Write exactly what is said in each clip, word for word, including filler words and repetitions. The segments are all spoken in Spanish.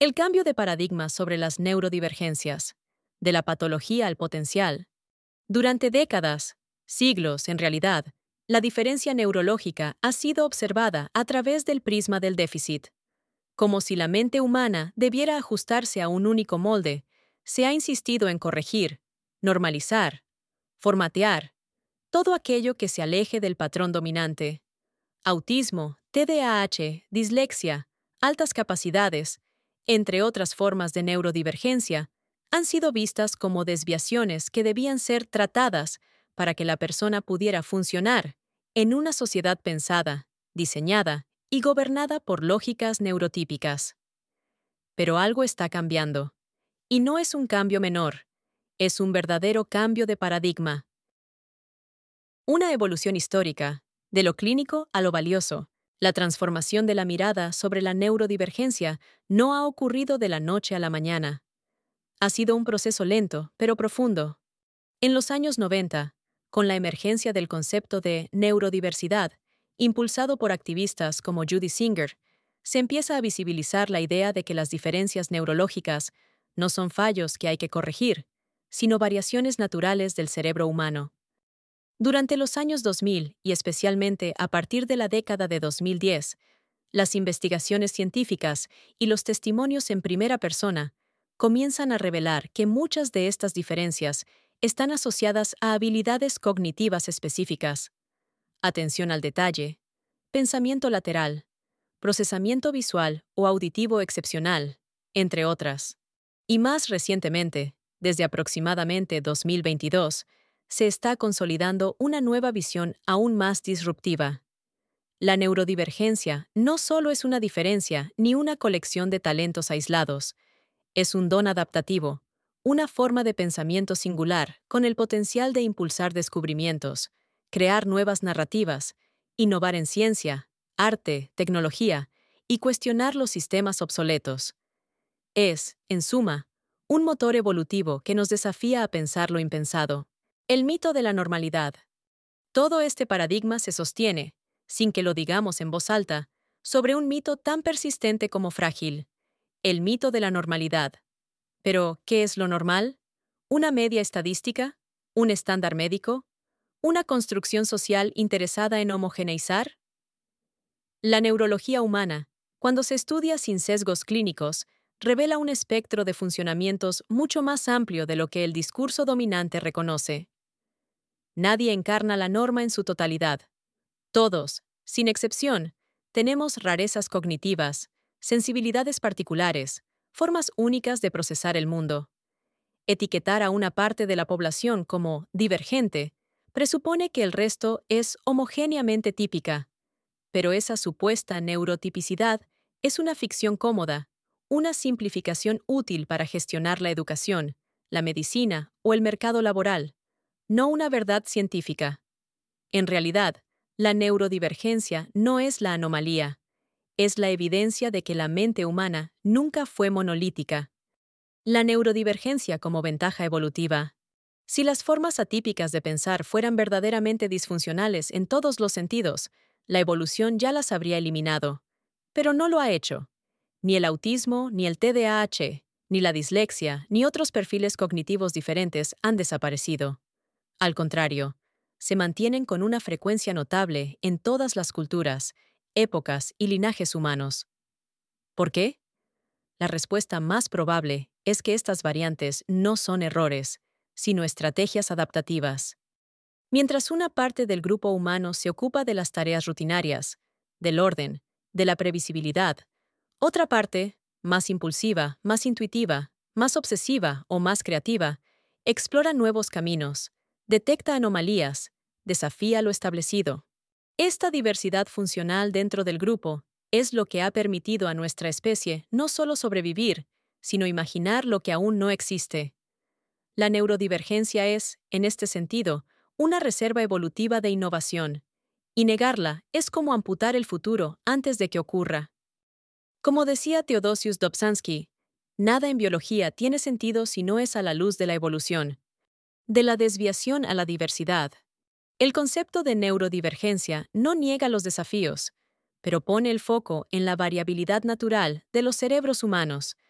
El cambio de paradigma sobre las neurodivergencias, de la patología al potencial. Durante décadas, siglos en realidad, la diferencia neurológica ha sido observada a través del prisma del déficit. Como si la mente humana debiera ajustarse a un único molde, se ha insistido en corregir, normalizar, formatear, todo aquello que se aleje del patrón dominante. Autismo, T D A H, dislexia, altas capacidades, entre otras formas de neurodivergencia, han sido vistas como desviaciones que debían ser tratadas para que la persona pudiera funcionar en una sociedad pensada, diseñada y gobernada por lógicas neurotípicas. Pero algo está cambiando. Y no es un cambio menor, es un verdadero cambio de paradigma. Una evolución histórica, de lo clínico a lo valioso. La transformación de la mirada sobre la neurodivergencia no ha ocurrido de la noche a la mañana. Ha sido un proceso lento, pero profundo. En los años noventa, con la emergencia del concepto de neurodiversidad, impulsado por activistas como Judy Singer, se empieza a visibilizar la idea de que las diferencias neurológicas no son fallos que hay que corregir, sino variaciones naturales del cerebro humano. Durante los años dos mil, y especialmente a partir de la década de dos mil diez, las investigaciones científicas y los testimonios en primera persona comienzan a revelar que muchas de estas diferencias están asociadas a habilidades cognitivas específicas: atención al detalle, pensamiento lateral, procesamiento visual o auditivo excepcional, entre otras. Y más recientemente, desde aproximadamente dos mil veintidós, se está consolidando una nueva visión aún más disruptiva. La neurodivergencia no solo es una diferencia ni una colección de talentos aislados, es un don adaptativo, una forma de pensamiento singular con el potencial de impulsar descubrimientos, crear nuevas narrativas, innovar en ciencia, arte, tecnología y cuestionar los sistemas obsoletos. Es, en suma, un motor evolutivo que nos desafía a pensar lo impensado. El mito de la normalidad. Todo este paradigma se sostiene, sin que lo digamos en voz alta, sobre un mito tan persistente como frágil: el mito de la normalidad. Pero, ¿qué es lo normal? ¿Una media estadística? ¿Un estándar médico? ¿Una construcción social interesada en homogeneizar? La neurología humana, cuando se estudia sin sesgos clínicos, revela un espectro de funcionamientos mucho más amplio de lo que el discurso dominante reconoce. Nadie encarna la norma en su totalidad. Todos, sin excepción, tenemos rarezas cognitivas, sensibilidades particulares, formas únicas de procesar el mundo. Etiquetar a una parte de la población como divergente presupone que el resto es homogéneamente típica, pero esa supuesta neurotipicidad es una ficción cómoda, una simplificación útil para gestionar la educación, la medicina o el mercado laboral, no una verdad científica. En realidad, la neurodivergencia no es la anomalía, es la evidencia de que la mente humana nunca fue monolítica. La neurodivergencia como ventaja evolutiva. Si las formas atípicas de pensar fueran verdaderamente disfuncionales en todos los sentidos, la evolución ya las habría eliminado. Pero no lo ha hecho. Ni el autismo, ni el T D A H, ni la dislexia, ni otros perfiles cognitivos diferentes han desaparecido. Al contrario, se mantienen con una frecuencia notable en todas las culturas, épocas y linajes humanos. ¿Por qué? La respuesta más probable es que estas variantes no son errores, sino estrategias adaptativas. Mientras una parte del grupo humano se ocupa de las tareas rutinarias, del orden, de la previsibilidad, otra parte, más impulsiva, más intuitiva, más obsesiva o más creativa, explora nuevos caminos, detecta anomalías, desafía lo establecido. Esta diversidad funcional dentro del grupo es lo que ha permitido a nuestra especie no solo sobrevivir, sino imaginar lo que aún no existe. La neurodivergencia es, en este sentido, una reserva evolutiva de innovación, y negarla es como amputar el futuro antes de que ocurra. Como decía Theodosius Dobzhansky, nada en biología tiene sentido si no es a la luz de la evolución. De la desviación a la diversidad. El concepto de neurodivergencia no niega los desafíos, pero pone el foco en la variabilidad natural de los cerebros humanos,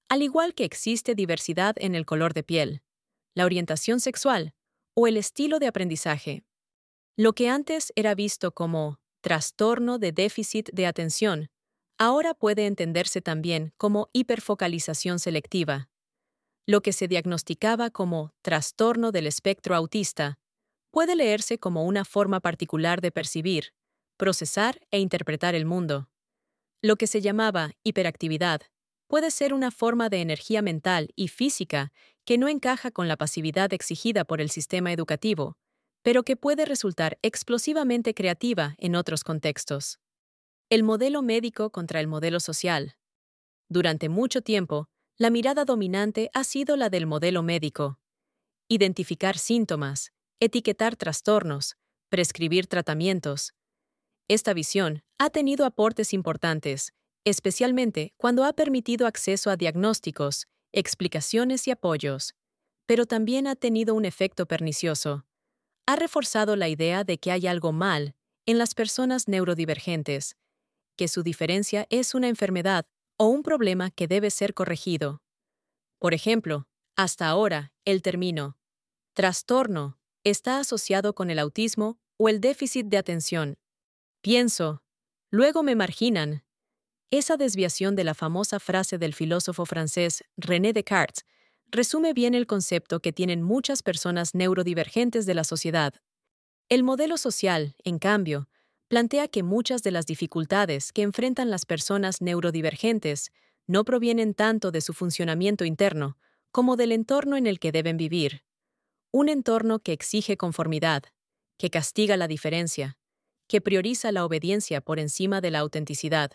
al igual que existe diversidad en el color de piel, la orientación sexual o el estilo de aprendizaje. Lo que antes era visto como trastorno de déficit de atención, ahora puede entenderse también como hiperfocalización selectiva. Lo que se diagnosticaba como trastorno del espectro autista puede leerse como una forma particular de percibir, procesar e interpretar el mundo. Lo que se llamaba hiperactividad puede ser una forma de energía mental y física que no encaja con la pasividad exigida por el sistema educativo, pero que puede resultar explosivamente creativa en otros contextos. El modelo médico contra el modelo social. Durante mucho tiempo, la mirada dominante ha sido la del modelo médico. Identificar síntomas, etiquetar trastornos, prescribir tratamientos. Esta visión ha tenido aportes importantes, especialmente cuando ha permitido acceso a diagnósticos, explicaciones y apoyos, pero también ha tenido un efecto pernicioso. Ha reforzado la idea de que hay algo mal en las personas neurodivergentes, que su diferencia es una enfermedad o un problema que debe ser corregido. Por ejemplo, hasta ahora, el término trastorno está asociado con el autismo o el déficit de atención. Pienso, luego me marginan. Esa desviación de la famosa frase del filósofo francés René Descartes resume bien el concepto que tienen muchas personas neurodivergentes de la sociedad. El modelo social, en cambio, plantea que muchas de las dificultades que enfrentan las personas neurodivergentes no provienen tanto de su funcionamiento interno como del entorno en el que deben vivir. Un entorno que exige conformidad, que castiga la diferencia, que prioriza la obediencia por encima de la autenticidad.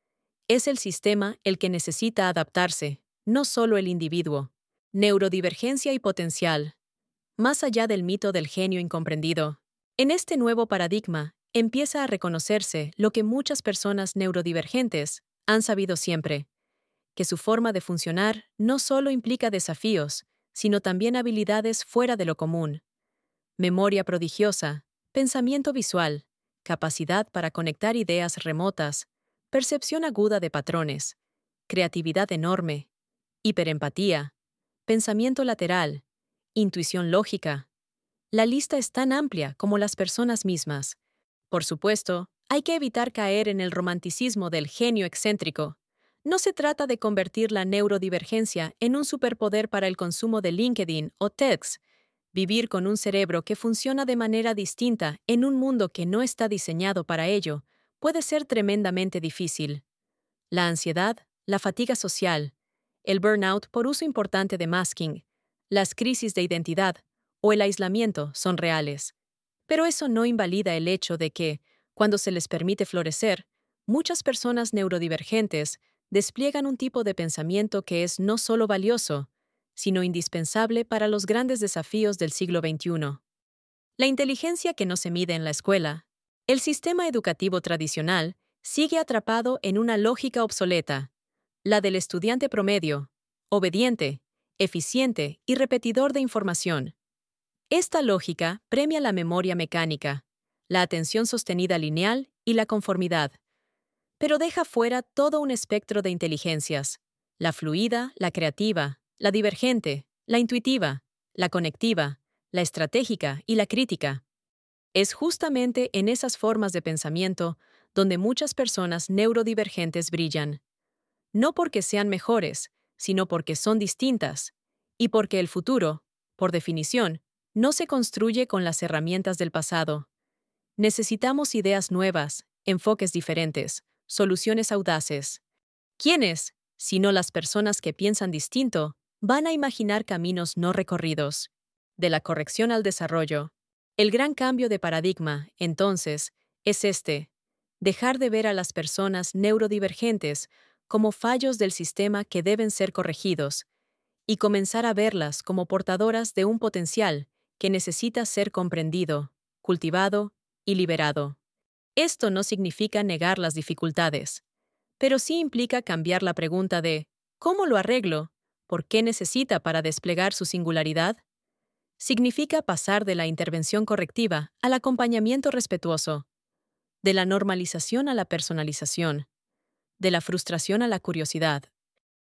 Es el sistema el que necesita adaptarse, no solo el individuo. Neurodivergencia y potencial. Más allá del mito del genio incomprendido, en este nuevo paradigma empieza a reconocerse lo que muchas personas neurodivergentes han sabido siempre, que su forma de funcionar no solo implica desafíos, sino también habilidades fuera de lo común. Memoria prodigiosa, pensamiento visual, capacidad para conectar ideas remotas, percepción aguda de patrones, creatividad enorme, hiperempatía, pensamiento lateral, intuición lógica. La lista es tan amplia como las personas mismas. Por supuesto, hay que evitar caer en el romanticismo del genio excéntrico. No se trata de convertir la neurodivergencia en un superpoder para el consumo de LinkedIn o TEDx. Vivir con un cerebro que funciona de manera distinta en un mundo que no está diseñado para ello puede ser tremendamente difícil. La ansiedad, la fatiga social, el burnout por uso importante de masking, las crisis de identidad o el aislamiento son reales. Pero eso no invalida el hecho de que, cuando se les permite florecer, muchas personas neurodivergentes despliegan un tipo de pensamiento que es no solo valioso, sino indispensable para los grandes desafíos del siglo veintiuno. La inteligencia que no se mide en la escuela. El sistema educativo tradicional sigue atrapado en una lógica obsoleta, la del estudiante promedio, obediente, eficiente y repetidor de información. Esta lógica premia la memoria mecánica, la atención sostenida lineal y la conformidad, pero deja fuera todo un espectro de inteligencias: la fluida, la creativa, la divergente, la intuitiva, la conectiva, la estratégica y la crítica. Es justamente en esas formas de pensamiento donde muchas personas neurodivergentes brillan. No porque sean mejores, sino porque son distintas, y porque el futuro, por definición, no se construye con las herramientas del pasado. Necesitamos ideas nuevas, enfoques diferentes, soluciones audaces. ¿Quiénes, si no las personas que piensan distinto, van a imaginar caminos no recorridos? De la corrección al desarrollo. El gran cambio de paradigma, entonces, es este: dejar de ver a las personas neurodivergentes como fallos del sistema que deben ser corregidos, y comenzar a verlas como portadoras de un potencial que necesita ser comprendido, cultivado y liberado. Esto no significa negar las dificultades, pero sí implica cambiar la pregunta de ¿cómo lo arreglo? ¿Por qué necesita para desplegar su singularidad? Significa pasar de la intervención correctiva al acompañamiento respetuoso, de la normalización a la personalización, de la frustración a la curiosidad.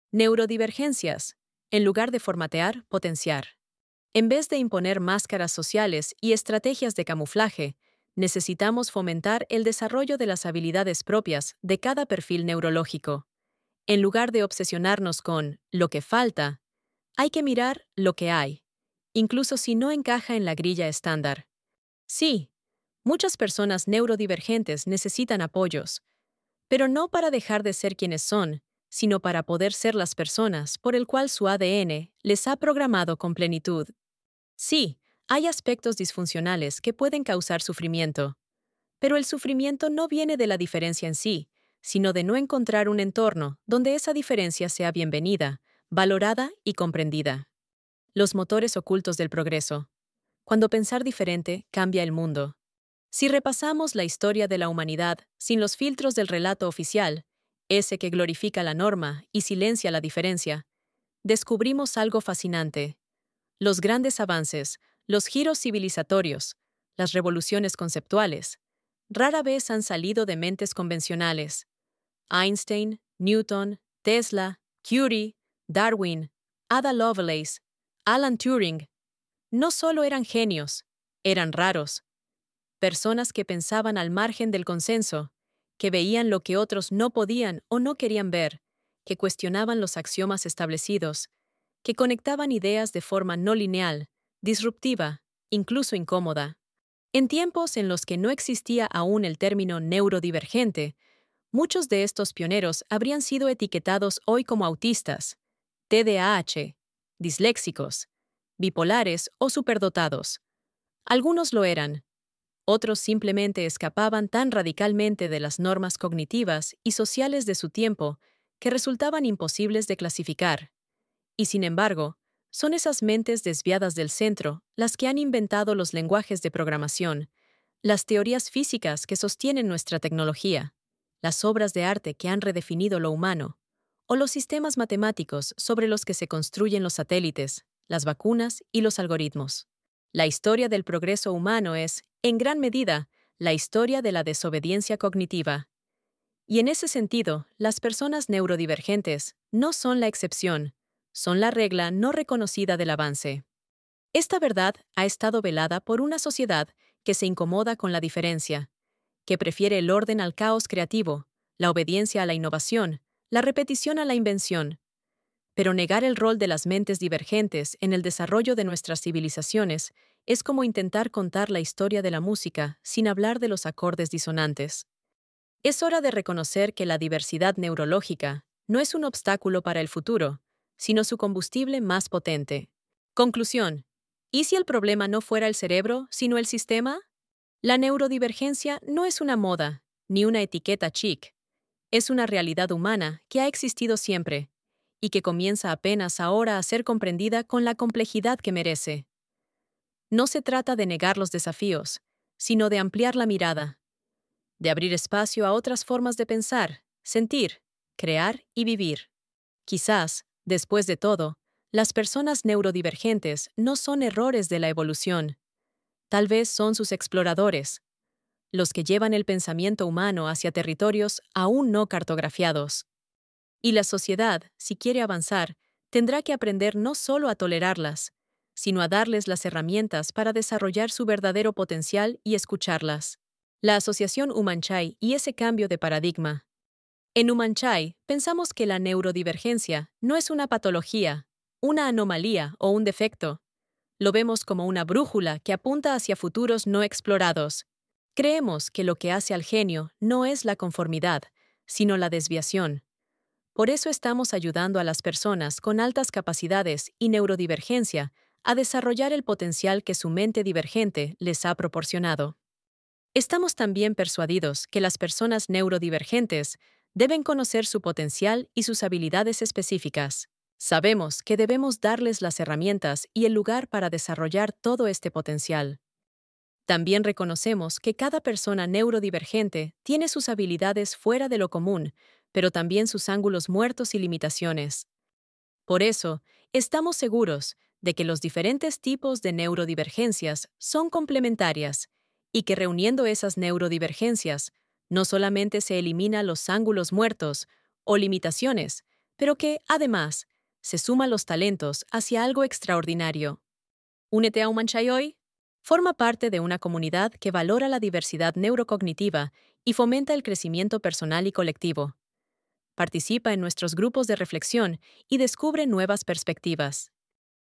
Neurodivergencias. En lugar de formatear, potenciar. En vez de imponer máscaras sociales y estrategias de camuflaje, necesitamos fomentar el desarrollo de las habilidades propias de cada perfil neurológico. En lugar de obsesionarnos con lo que falta, hay que mirar lo que hay, incluso si no encaja en la grilla estándar. Sí, muchas personas neurodivergentes necesitan apoyos, pero no para dejar de ser quienes son, sino para poder ser las personas por el cual su A D N les ha programado con plenitud. Sí, hay aspectos disfuncionales que pueden causar sufrimiento, pero el sufrimiento no viene de la diferencia en sí, sino de no encontrar un entorno donde esa diferencia sea bienvenida, valorada y comprendida. Los motores ocultos del progreso. Cuando pensar diferente cambia el mundo. Si repasamos la historia de la humanidad sin los filtros del relato oficial, ese que glorifica la norma y silencia la diferencia, descubrimos algo fascinante. Los grandes avances, los giros civilizatorios, las revoluciones conceptuales, rara vez han salido de mentes convencionales. Einstein, Newton, Tesla, Curie, Darwin, Ada Lovelace, Alan Turing, no solo eran genios, eran raros. Personas que pensaban al margen del consenso, que veían lo que otros no podían o no querían ver, que cuestionaban los axiomas establecidos, que conectaban ideas de forma no lineal, disruptiva, incluso incómoda. En tiempos en los que no existía aún el término neurodivergente, muchos de estos pioneros habrían sido etiquetados hoy como autistas, T D A H, disléxicos, bipolares o superdotados. Algunos lo eran. Otros simplemente escapaban tan radicalmente de las normas cognitivas y sociales de su tiempo que resultaban imposibles de clasificar. Y sin embargo, son esas mentes desviadas del centro las que han inventado los lenguajes de programación, las teorías físicas que sostienen nuestra tecnología, las obras de arte que han redefinido lo humano, o los sistemas matemáticos sobre los que se construyen los satélites, las vacunas y los algoritmos. La historia del progreso humano es, en gran medida, la historia de la desobediencia cognitiva. Y en ese sentido, las personas neurodivergentes no son la excepción, son la regla no reconocida del avance. Esta verdad ha estado velada por una sociedad que se incomoda con la diferencia, que prefiere el orden al caos creativo, la obediencia a la innovación, la repetición a la invención. Pero negar el rol de las mentes divergentes en el desarrollo de nuestras civilizaciones es como intentar contar la historia de la música sin hablar de los acordes disonantes. Es hora de reconocer que la diversidad neurológica no es un obstáculo para el futuro, sino su combustible más potente. Conclusión. ¿Y si el problema no fuera el cerebro, sino el sistema? La neurodivergencia no es una moda, ni una etiqueta chic. Es una realidad humana que ha existido siempre, y que comienza apenas ahora a ser comprendida con la complejidad que merece. No se trata de negar los desafíos, sino de ampliar la mirada, de abrir espacio a otras formas de pensar, sentir, crear y vivir. Quizás, después de todo, las personas neurodivergentes no son errores de la evolución. Tal vez son sus exploradores, los que llevan el pensamiento humano hacia territorios aún no cartografiados. Y la sociedad, si quiere avanzar, tendrá que aprender no solo a tolerarlas, sino a darles las herramientas para desarrollar su verdadero potencial y escucharlas. La asociación Umanchai y ese cambio de paradigma. En Umanchai, pensamos que la neurodivergencia no es una patología, una anomalía o un defecto. Lo vemos como una brújula que apunta hacia futuros no explorados. Creemos que lo que hace al genio no es la conformidad, sino la desviación. Por eso estamos ayudando a las personas con altas capacidades y neurodivergencia a desarrollar el potencial que su mente divergente les ha proporcionado. Estamos también persuadidos que las personas neurodivergentes deben conocer su potencial y sus habilidades específicas. Sabemos que debemos darles las herramientas y el lugar para desarrollar todo este potencial. También reconocemos que cada persona neurodivergente tiene sus habilidades fuera de lo común, pero también sus ángulos muertos y limitaciones. Por eso, estamos seguros de que los diferentes tipos de neurodivergencias son complementarias y que reuniendo esas neurodivergencias, no solamente se eliminan los ángulos muertos o limitaciones, pero que, además, se suma los talentos hacia algo extraordinario. Únete a Umanchai hoy. Forma parte de una comunidad que valora la diversidad neurocognitiva y fomenta el crecimiento personal y colectivo. Participa en nuestros grupos de reflexión y descubre nuevas perspectivas.